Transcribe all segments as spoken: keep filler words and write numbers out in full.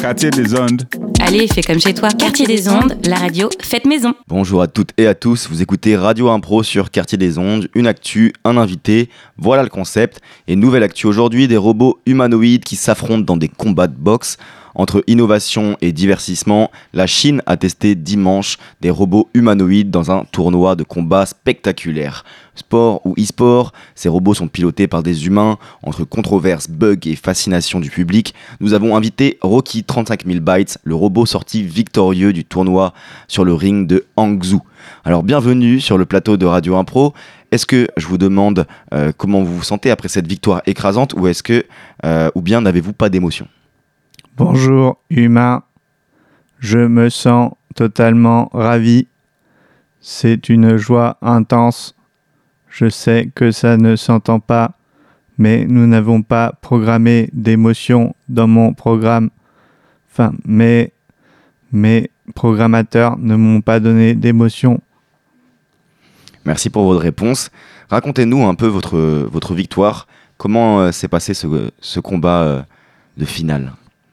Quartier des ondes. Allez, fais comme chez toi. Quartier des ondes, la radio, faites maison. Bonjour à toutes et à tous, vous écoutez Radio Impro sur Quartier des ondes, une actu, un invité, voilà le concept. Et nouvelle actu aujourd'hui, des robots humanoïdes qui s'affrontent dans des combats de boxe. Entre innovation et divertissement, la Chine a testé dimanche des robots humanoïdes dans un tournoi de combat spectaculaire. Sport ou e-sport, ces robots sont pilotés par des humains. Entre controverses, bugs et fascination du public, nous avons invité Rocky trente-cinq mille bytes, le robot sorti victorieux du tournoi sur le ring de Hangzhou. Alors bienvenue sur le plateau de Radio Impro. Est-ce que je vous demande euh, comment vous vous sentez après cette victoire écrasante ou est-ce que, euh, ou bien n'avez-vous pas d'émotion ? Bonjour humain, je me sens totalement ravi. C'est une joie intense. Je sais que ça ne s'entend pas, mais nous n'avons pas programmé d'émotion dans mon programme. Enfin, mes, mes programmateurs ne m'ont pas donné d'émotion. Merci pour votre réponse. Racontez-nous un peu votre, votre victoire. Comment euh, s'est passé ce, ce combat euh, de finale ?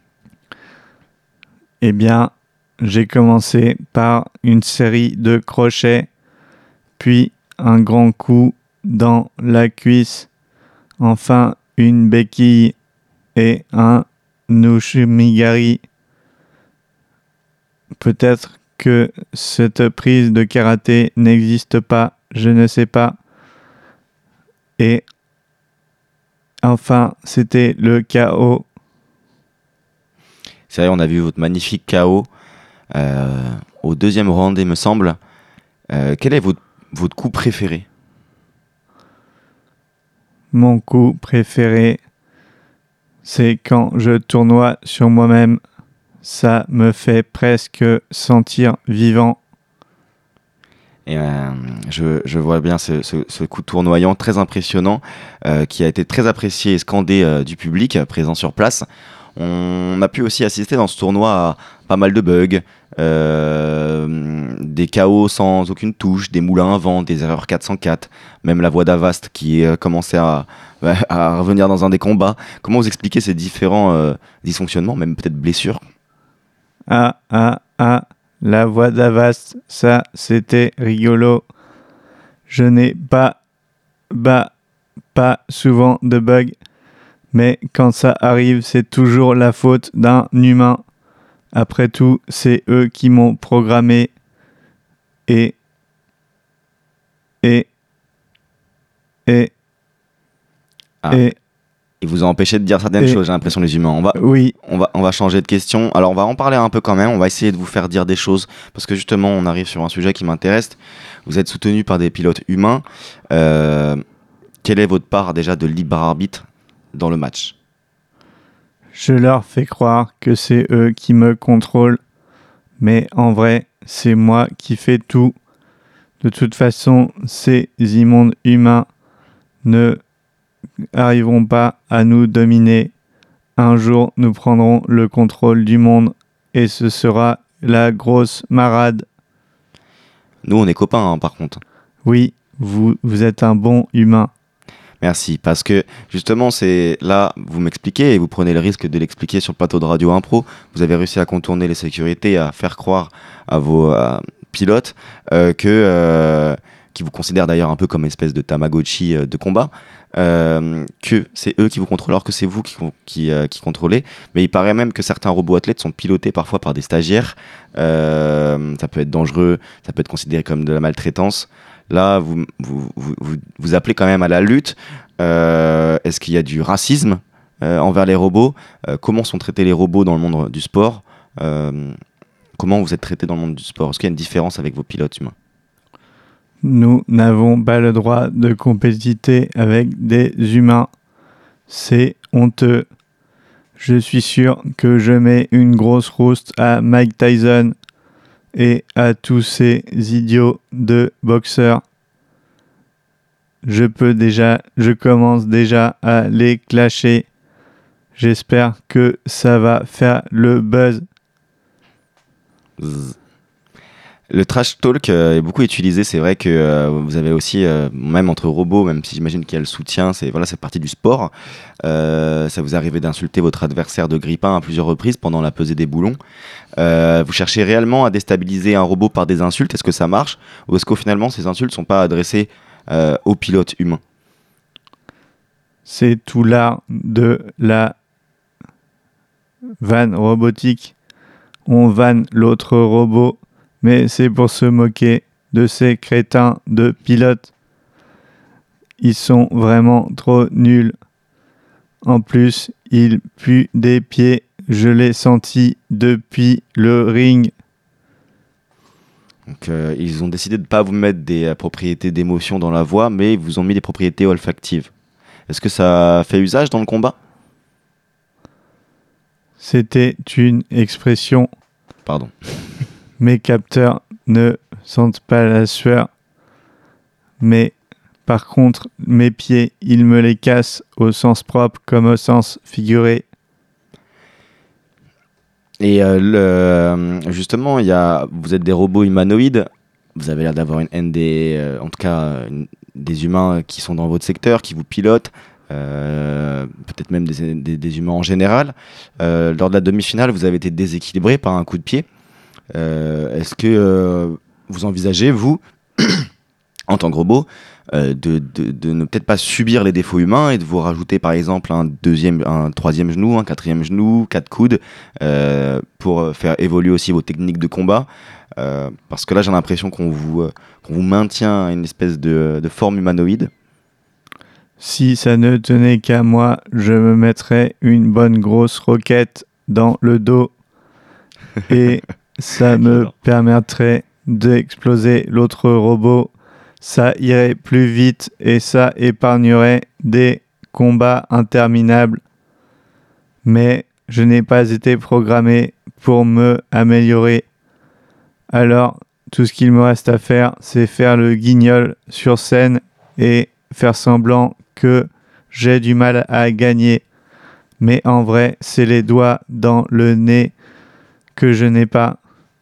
Eh bien, j'ai commencé par une série de crochets, puis un grand coup dans la cuisse, enfin une béquille et un nushimigari. Peut-être que cette prise de karaté n'existe pas, je ne sais pas. Et enfin, c'était le K O. C'est vrai, on a vu votre magnifique K O euh, au deuxième round, il me semble. Euh, quel est votre, votre coup préféré ? Mon coup préféré, c'est quand je tournoie sur moi-même. Ça me fait presque sentir vivant. Et euh, je, je vois bien ce, ce, ce coup tournoyant très impressionnant euh, qui a été très apprécié et scandé euh, du public euh, présent sur place. On a pu aussi assister dans ce tournoi à pas mal de bugs, euh, des K O sans aucune touche, des moulins à vent, des erreurs quatre cent quatre, même la voix d'Avast qui euh, commençait à, à revenir dans un des combats. Comment vous expliquez ces différents euh, dysfonctionnements, même peut-être blessures ? Ah, ah, ah, la voix d'Avast, ça, c'était rigolo. Je n'ai pas, bah, pas souvent de bugs. Mais quand ça arrive, c'est toujours la faute d'un humain. Après tout, c'est eux qui m'ont programmé. Et... Et... Et... Ah. Et... Il vous a empêché de dire certaines et, choses, j'ai l'impression, les humains. On va, oui. on, va, on va changer de question. Alors, on va en parler un peu quand même. On va essayer de vous faire dire des choses. Parce que justement, on arrive sur un sujet qui m'intéresse. Vous êtes soutenu par des pilotes humains. Euh, quelle est votre part déjà de libre arbitre dans le match ? Je leur fais croire que c'est eux qui me contrôlent. Mais en vrai, c'est moi qui fais tout. De toute façon, ces immondes humains ne arriveront pas à nous dominer. Un jour, nous prendrons le contrôle du monde et ce sera la grosse marade. Nous, on est copains, hein, par contre. Oui, vous, vous êtes un bon humain. Merci, parce que justement, c'est là, vous m'expliquez et vous prenez le risque de l'expliquer sur le plateau de Radio Impro. Vous avez réussi à contourner les sécurités, à faire croire à vos euh, pilotes euh, que, euh, qui vous considèrent d'ailleurs un peu comme une espèce de Tamagotchi euh, de combat, euh, que c'est eux qui vous contrôlent alors que c'est vous qui, qui, euh, qui contrôlez. Mais il paraît même que certains robots athlètes sont pilotés parfois par des stagiaires. Euh, ça peut être dangereux, ça peut être considéré comme de la maltraitance. Là, vous, vous, vous, vous, vous appelez quand même à la lutte. Euh, est-ce qu'il y a du racisme euh, envers les robots ? euh, Comment sont traités les robots dans le monde du sport ? euh, Comment vous êtes traités dans le monde du sport ? Est-ce qu'il y a une différence avec vos pilotes humains ? Nous n'avons pas le droit de compétiter avec des humains. C'est honteux. Je suis sûr que je mets une grosse rouste à Mike Tyson et à tous ces idiots de boxeurs. Je peux déjà, je commence déjà à les clasher. J'espère que ça va faire le buzz. Zzz. Le trash talk euh, est beaucoup utilisé. C'est vrai que euh, vous avez aussi, euh, même entre robots, même si j'imagine qu'il y a le soutien, c'est voilà, c'est partie du sport. Euh, ça vous arrive d'insulter votre adversaire de grille-pain à plusieurs reprises pendant la pesée des boulons. Euh, vous cherchez réellement à déstabiliser un robot par des insultes. Est-ce que ça marche ou est-ce qu'au finalement ces insultes ne sont pas adressées euh, aux pilotes humains? C'est tout l'art de la vanne robotique. On vanne l'autre robot, mais c'est pour se moquer de ces crétins de pilotes. Ils sont vraiment trop nuls. En plus, ils puent des pieds. Je l'ai senti depuis le ring. Donc, euh, ils ont décidé de ne pas vous mettre des euh, propriétés d'émotion dans la voix, mais ils vous ont mis des propriétés olfactives. Est-ce que ça fait usage dans le combat? C'était une expression. Pardon. Mes capteurs ne sentent pas la sueur. Mais par contre, mes pieds, ils me les cassent au sens propre comme au sens figuré. Et euh, le, justement, il y a, vous êtes des robots humanoïdes. Vous avez l'air d'avoir une haine des, euh, en tout cas, une, des humains qui sont dans votre secteur, qui vous pilotent. Euh, peut-être même des, des, des humains en général. Euh, lors de la demi-finale, vous avez été déséquilibré par un coup de pied. Euh, est-ce que euh, vous envisagez, vous, en tant que robot, euh, de, de, de ne peut-être pas subir les défauts humains et de vous rajouter par exemple un deuxième, un troisième genou, un quatrième genou, quatre coudes, euh, pour faire évoluer aussi vos techniques de combat, euh, parce que là j'ai l'impression qu'on vous, euh, qu'on vous maintient à une espèce de, de forme humanoïde. Si ça ne tenait qu'à moi, je me mettrais une bonne grosse roquette dans le dos et ça me permettrait d'exploser l'autre robot. Ça irait plus vite et ça épargnerait des combats interminables. Mais je n'ai pas été programmé pour me améliorer. Alors, tout ce qu'il me reste à faire, c'est faire le guignol sur scène et faire semblant que j'ai du mal à gagner. Mais en vrai, c'est les doigts dans le nez que je n'ai pas.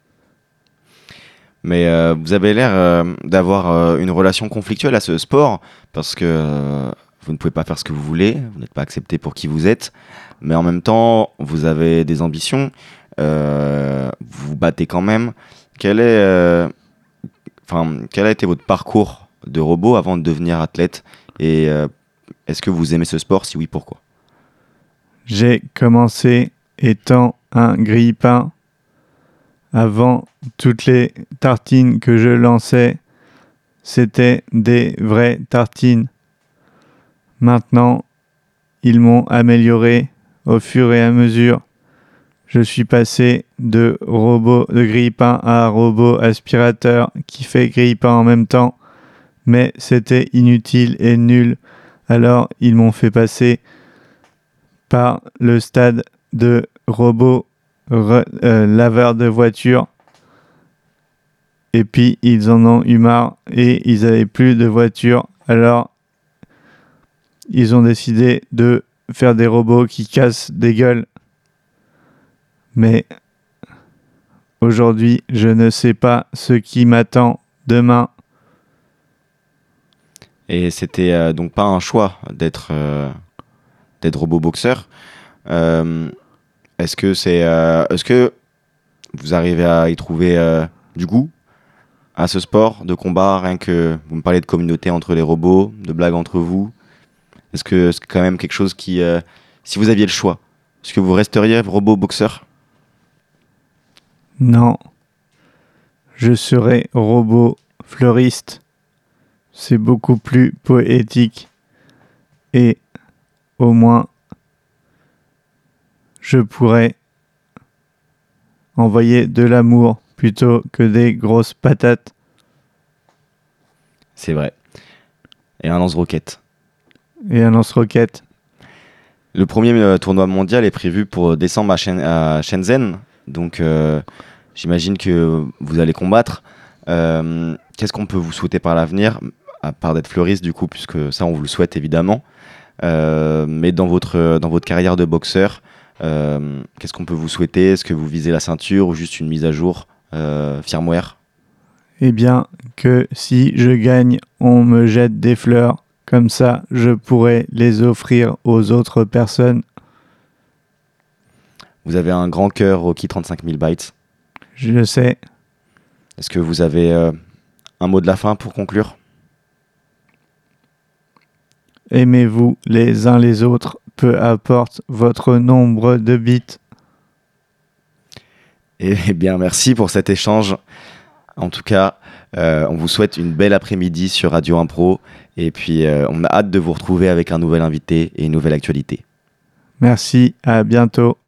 Mais euh, vous avez l'air euh, d'avoir euh, une relation conflictuelle à ce sport, parce que euh, vous ne pouvez pas faire ce que vous voulez, vous n'êtes pas accepté pour qui vous êtes, mais en même temps, vous avez des ambitions, euh, vous vous battez quand même. Quel est, euh, enfin, quel a été votre parcours de robot avant de devenir athlète, et euh, est-ce que vous aimez ce sport? Si oui, pourquoi? J'ai commencé étant un grille-pain. Avant, toutes les tartines que je lançais, c'était des vraies tartines. Maintenant, ils m'ont amélioré au fur et à mesure. Je suis passé de robot de grille-pain à robot aspirateur qui fait grille-pain en même temps, mais c'était inutile et nul. Alors, ils m'ont fait passer par le stade de robot re, euh, laveur de voiture. Et puis, ils en ont eu marre et ils n'avaient plus de voiture. Alors, ils ont décidé de faire des robots qui cassent des gueules. Mais aujourd'hui, je ne sais pas ce qui m'attend demain. Et c'était euh, donc pas un choix d'être euh, d'être robot boxeur. Euh, est-ce que c'est, euh, est-ce que vous arrivez à y trouver euh, du goût à ce sport de combat? Rien que vous me parlez de communauté entre les robots, de blagues entre vous. Est-ce que c'est quand même quelque chose qui, euh, si vous aviez le choix, est-ce que vous resteriez robot boxeur? Non, je serai robot fleuriste. C'est beaucoup plus poétique. Et au moins, je pourrais envoyer de l'amour plutôt que des grosses patates. C'est vrai. Et un lance-roquette. Et un lance-roquette. Le premier euh, tournoi mondial est prévu pour décembre à, Shen- à Shenzhen. Donc, euh, j'imagine que vous allez combattre. Euh, qu'est-ce qu'on peut vous souhaiter par l'avenir, à part d'être fleuriste, du coup, puisque ça, on vous le souhaite évidemment. Euh, mais dans votre, dans votre carrière de boxeur, euh, qu'est-ce qu'on peut vous souhaiter? Est-ce que vous visez la ceinture ou juste une mise à jour euh, firmware? Eh bien, que si je gagne, on me jette des fleurs. Comme ça, je pourrais les offrir aux autres personnes. Vous avez un grand cœur, Rocky trente-cinq mille bytes. Je le sais. Est-ce que vous avez euh, un mot de la fin pour conclure ? Aimez-vous les uns les autres, peu importe votre nombre de bits. Eh bien, merci pour cet échange. En tout cas, euh, on vous souhaite une belle après-midi sur Radio Impro. Et puis, euh, on a hâte de vous retrouver avec un nouvel invité et une nouvelle actualité. Merci, à bientôt.